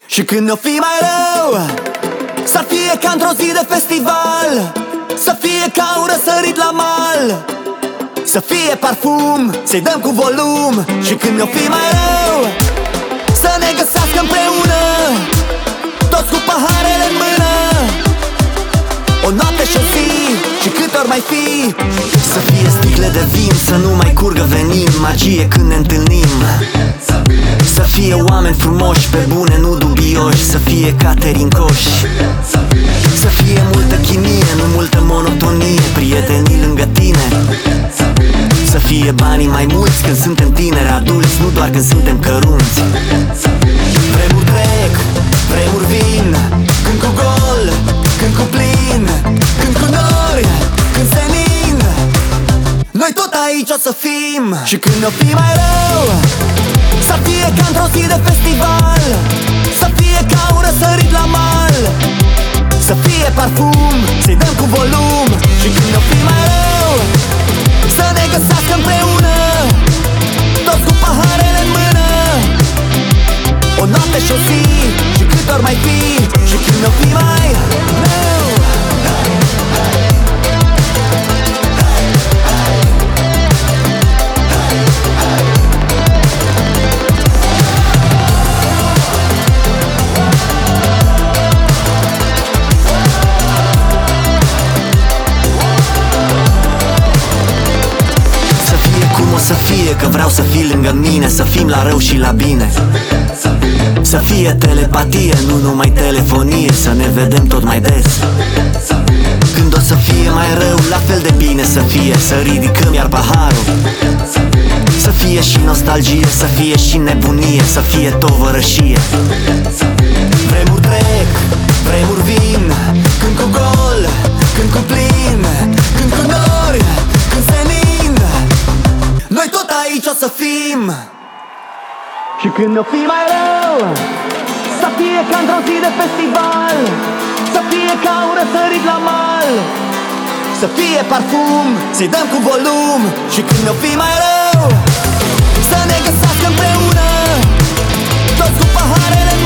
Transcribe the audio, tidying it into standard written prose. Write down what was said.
Și când o fi mai rău, să fie ca într-o zi de festival, să fie ca un răsărit la mal, să fie parfum, să-i dăm cu volum. Și când o fi mai rău, să ne găsească împreună, toți cu paharele în mână, o noapte și o zi, și câte ori mai fi. Să fie sticle de vin, să nu mai curgă venin, magie când ne întâlnim. Să fie oameni frumoși, pe bune, nu dubioși, să fie catering coși. Să fie multă chimie, nu multă monotonie, prietenii lângă tine. Să fie banii mai mulți când suntem tineri adulți, nu doar când suntem cărunți. Vremuri trec, vremuri vin, când cu gol, când cu plin, când cu nori, când senin. Noi tot aici o să fim. Și când o fi mai rău, să fie ca într-o zi de festival, să fie ca un răsărit la mal, să fie parfum, să-i dăm cu volum. Și când o fi mai rău, să ne găsească împreună, toți cu paharele în mână, o noapte și o zi, și câte ori mai fi. Și când o fi mai rău, să fie că vreau să fii lângă mine, să fim la rău și la bine. Să fie telepatie, nu numai telefonie, să ne vedem tot mai des. Când o să fie mai rău, la fel de bine să fie, să ridicăm iar paharul. Să fie și nostalgie, să fie și nebunie, să fie tovărășie. Vremuri trec, vremuri vin, când cu gol, când cu plin, când cu nori, când senin. Noi tot aici o să fim. Și când o fi mai rău, să fie ca într-o zi de festival, să fie ca un răsărit la mal, să fie parfum, să-i dăm cu volum. Și când o fi mai rău, să ne găsească împreună, toți cu paharele